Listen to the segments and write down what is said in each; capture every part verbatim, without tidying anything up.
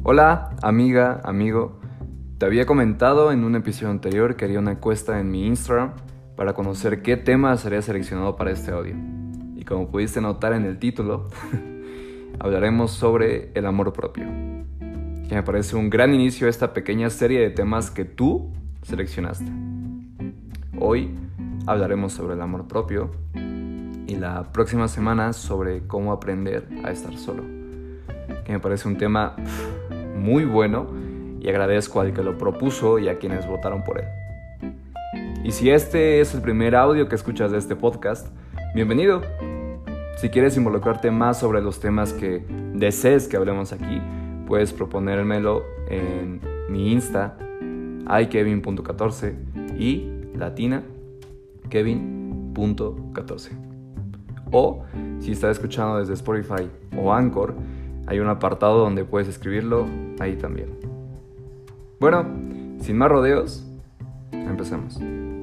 Hola, amiga, amigo. Te había comentado en un episodio anterior que haría una encuesta en mi Instagram para conocer qué tema sería seleccionado para este audio. Y como pudiste notar en el título, hablaremos sobre el amor propio, que me parece un gran inicio a esta pequeña serie de temas que tú seleccionaste. Hoy hablaremos sobre el amor propio y la próxima semana sobre cómo aprender a estar solo, que me parece un tema muy bueno y agradezco al que lo propuso y a quienes votaron por él. Y si este es el primer audio que escuchas de este podcast, bienvenido. Si quieres involucrarte más sobre los temas que desees que hablemos aquí, puedes proponérmelo en mi Insta, i kevin punto catorce y latina kevin punto catorce. O si estás escuchando desde Spotify o Anchor, hay un apartado donde puedes escribirlo ahí también. Bueno, sin más rodeos, empecemos.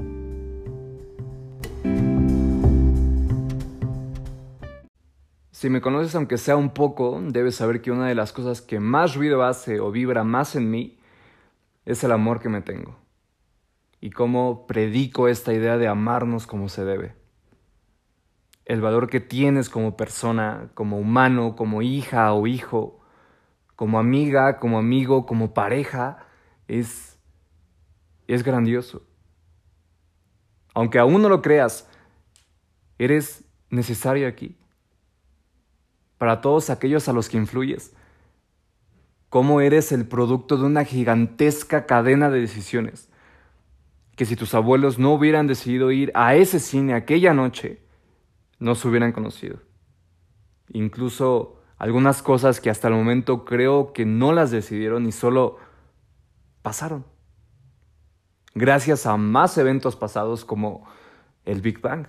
Si me conoces aunque sea un poco, debes saber que una de las cosas que más ruido hace o vibra más en mí es el amor que me tengo. Y cómo predico esta idea de amarnos como se debe. El valor que tienes como persona, como humano, como hija o hijo, como amiga, como amigo, como pareja, es, es grandioso. Aunque aún no lo creas, eres necesario aquí. Para todos aquellos a los que influyes. Cómo eres el producto de una gigantesca cadena de decisiones. Que si tus abuelos no hubieran decidido ir a ese cine aquella noche, no se hubieran conocido. Incluso algunas cosas que hasta el momento creo que no las decidieron y solo pasaron. Gracias a más eventos pasados como el Big Bang.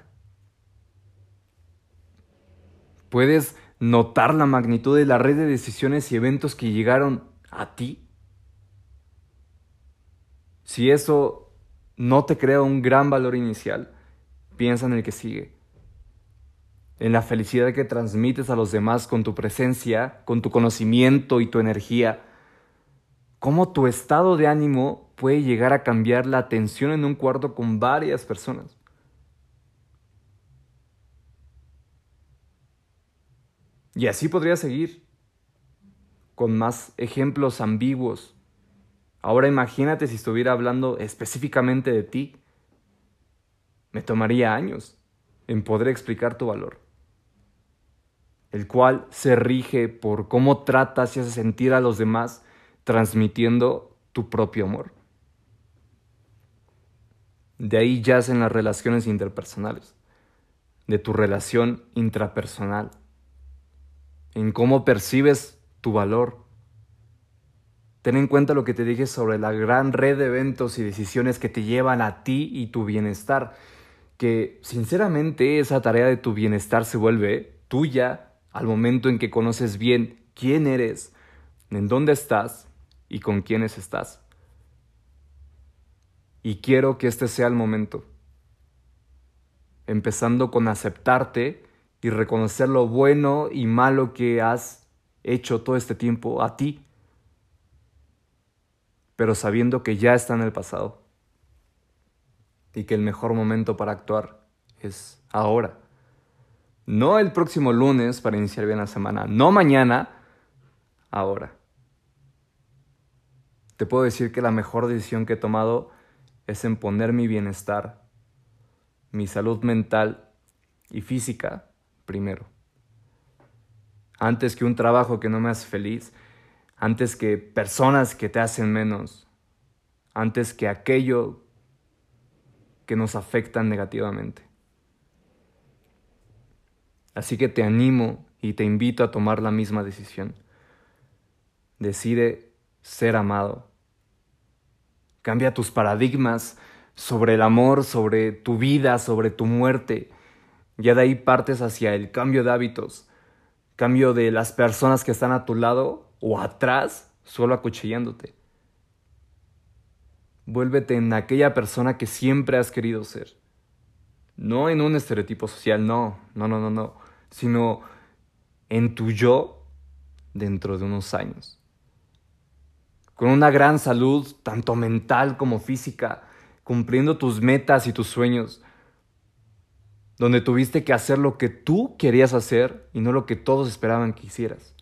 ¿Puedes notar la magnitud de la red de decisiones y eventos que llegaron a ti? Si eso no te crea un gran valor inicial, piensa en el que sigue. En la felicidad que transmites a los demás con tu presencia, con tu conocimiento y tu energía. Cómo tu estado de ánimo puede llegar a cambiar la atención en un cuarto con varias personas. Y así podría seguir, con más ejemplos ambiguos. Ahora imagínate si estuviera hablando específicamente de ti. Me tomaría años en poder explicar tu valor, el cual se rige por cómo tratas y haces sentir a los demás, transmitiendo tu propio amor. De ahí yacen las relaciones interpersonales, de tu relación intrapersonal, en cómo percibes tu valor. Ten en cuenta lo que te dije sobre la gran red de eventos y decisiones que te llevan a ti y tu bienestar, que sinceramente esa tarea de tu bienestar se vuelve tuya al momento en que conoces bien quién eres, en dónde estás y con quiénes estás. Y quiero que este sea el momento, empezando con aceptarte y reconocer lo bueno y malo que has hecho todo este tiempo a ti, pero sabiendo que ya está en el pasado y que el mejor momento para actuar es ahora. No el próximo lunes para iniciar bien la semana, no mañana, ahora. Te puedo decir que la mejor decisión que he tomado es en poner mi bienestar, mi salud mental y física primero. Antes que un trabajo que no me hace feliz, antes que personas que te hacen menos, antes que aquello que nos afecta negativamente. Así que te animo y te invito a tomar la misma decisión. Decide ser amado. Cambia tus paradigmas sobre el amor, sobre tu vida, sobre tu muerte. Ya de ahí partes hacia el cambio de hábitos, cambio de las personas que están a tu lado o atrás, solo acuchillándote. Vuélvete en aquella persona que siempre has querido ser. No en un estereotipo social, no, no, no, no, no, sino en tu yo dentro de unos años. con una gran salud, tanto mental como física, cumpliendo tus metas y tus sueños, donde tuviste que hacer lo que tú querías hacer y no lo que todos esperaban que hicieras.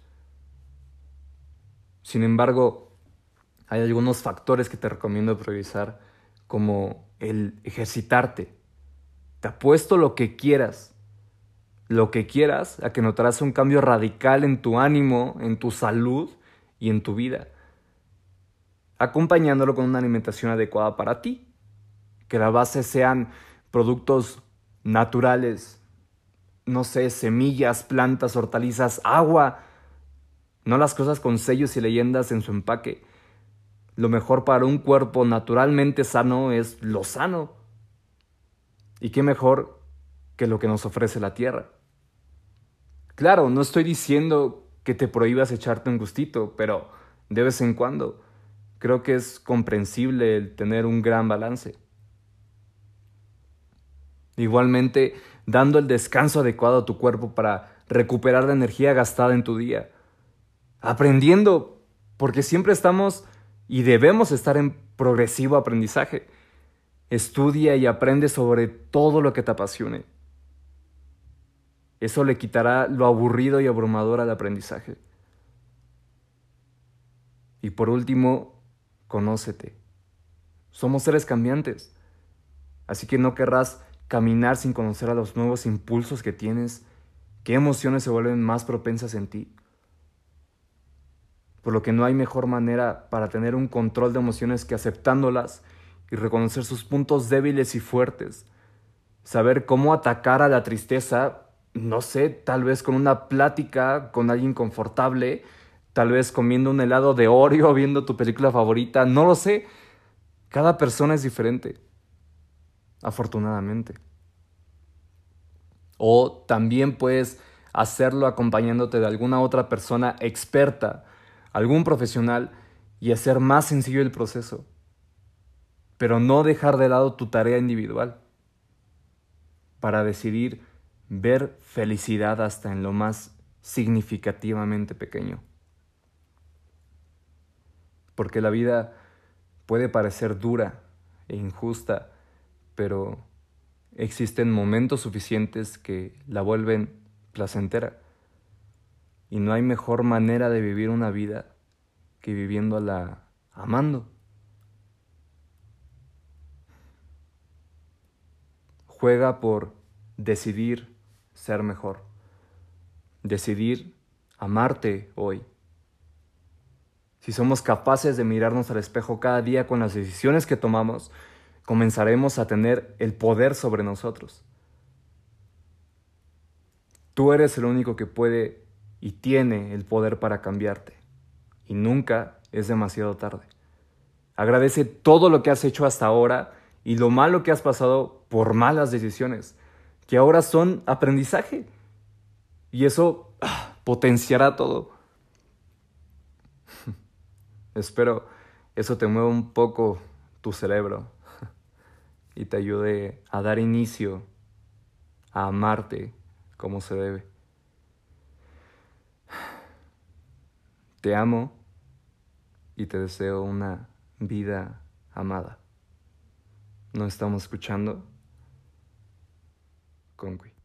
Sin embargo, hay algunos factores que te recomiendo priorizar, como el ejercitarte. Te apuesto lo que quieras, lo que quieras, a que notarás un cambio radical en tu ánimo, en tu salud y en tu vida, acompañándolo con una alimentación adecuada para ti. Que la base sean productos naturales, no sé, semillas, plantas, hortalizas, agua, no las cosas con sellos y leyendas en su empaque. Lo mejor para un cuerpo naturalmente sano es lo sano. ¿Y qué mejor que lo que nos ofrece la tierra? Claro, no estoy diciendo que te prohíbas echarte un gustito, pero de vez en cuando creo que es comprensible el tener un gran balance. Igualmente, dando el descanso adecuado a tu cuerpo para recuperar la energía gastada en tu día. Aprendiendo, porque siempre estamos y debemos estar en progresivo aprendizaje. Estudia y aprende sobre todo lo que te apasione. Eso le quitará lo aburrido y abrumador al aprendizaje. Y por último, conócete. Somos seres cambiantes, así que no querrás caminar sin conocer a los nuevos impulsos que tienes, qué emociones se vuelven más propensas en ti. Por lo que no hay mejor manera para tener un control de emociones que aceptándolas y reconocer sus puntos débiles y fuertes. Saber cómo atacar a la tristeza, no sé, tal vez con una plática con alguien confortable, tal vez comiendo un helado de Oreo, viendo tu película favorita, no lo sé. Cada persona es diferente, afortunadamente. O también puedes hacerlo acompañándote de alguna otra persona experta, algún profesional, y hacer más sencillo el proceso. Pero no dejar de lado tu tarea individual para decidir ver felicidad hasta en lo más significativamente pequeño. Porque la vida puede parecer dura e injusta, pero existen momentos suficientes que la vuelven placentera. Y no hay mejor manera de vivir una vida que viviéndola amando. Juega por decidir ser mejor. Decidir amarte hoy. Si somos capaces de mirarnos al espejo cada día con las decisiones que tomamos, comenzaremos a tener el poder sobre nosotros. Tú eres el único que puede y tiene el poder para cambiarte. Y nunca es demasiado tarde. Agradece todo lo que has hecho hasta ahora y lo malo que has pasado por malas decisiones, que ahora son aprendizaje. Y eso ah, potenciará todo. Espero eso te mueva un poco tu cerebro y te ayude a dar inicio a amarte como se debe. Te amo y te deseo una vida amada. Nos estamos escuchando. Conqui.